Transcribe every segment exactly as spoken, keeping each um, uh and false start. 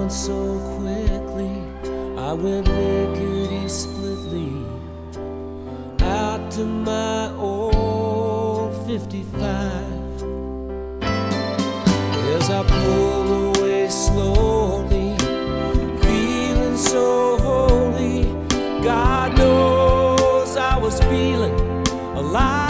went so quickly. I went lickety-splitly out to my old fifty-five. As I pulled away slowly, feeling so holy, God knows I was feeling alive.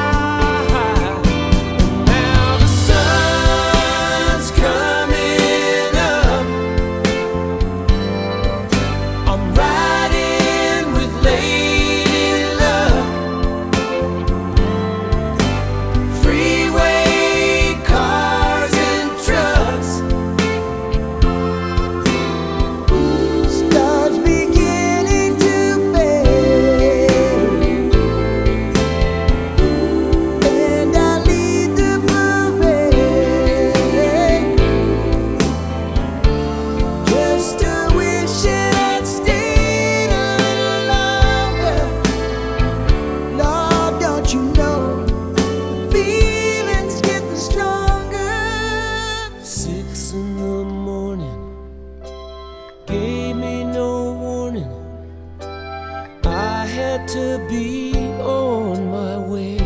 To be on my way.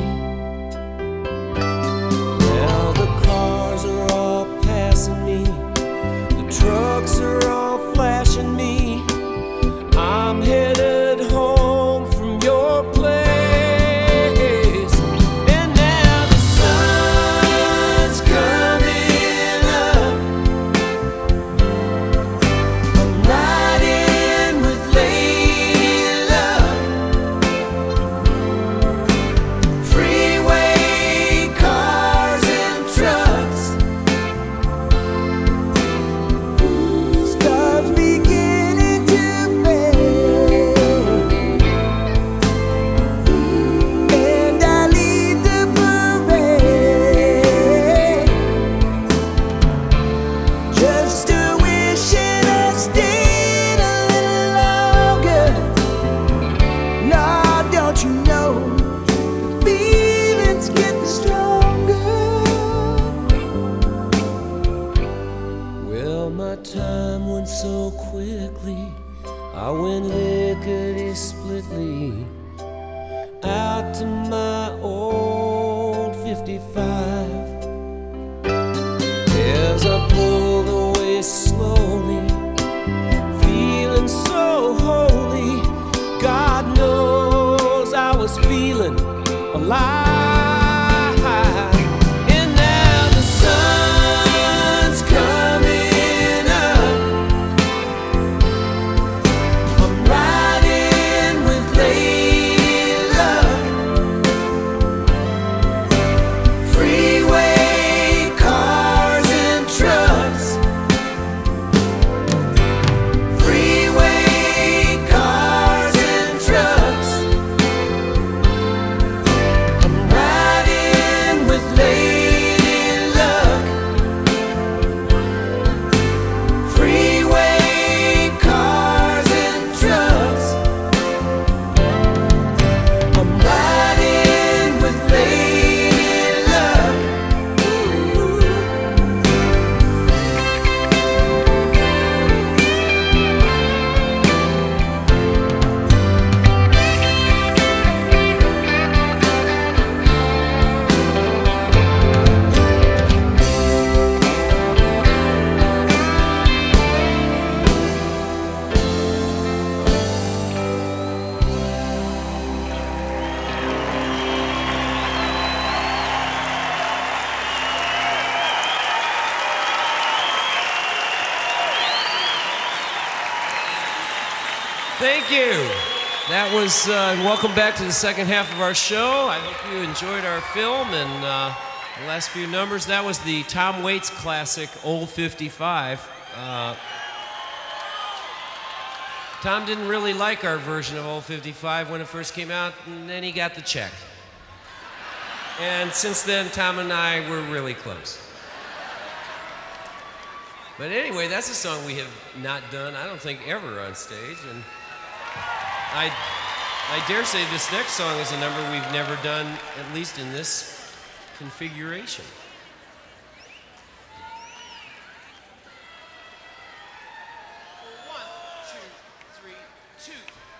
Now the cars are all passing me, the trucks are all flashing me. I'm headed home from your place. And now the sun's coming up. I'm riding with Layla. My time went so quickly, I went lickety-splitly out to my old fifty-five. As I pulled away slowly, feeling so holy, God knows I was feeling alive. And now the sun's coming. Thank you. That was, uh, welcome back to the second half of our show. I hope you enjoyed our film and uh, the last few numbers. That was the Tom Waits classic, Old fifty-five. Uh, Tom didn't really like our version of Old fifty-five when it first came out, and then he got the check. And since then, Tom and I were really close. But anyway, that's a song we have not done, I don't think, ever on stage. And I, I dare say this next song is a number we've never done, at least in this configuration. two.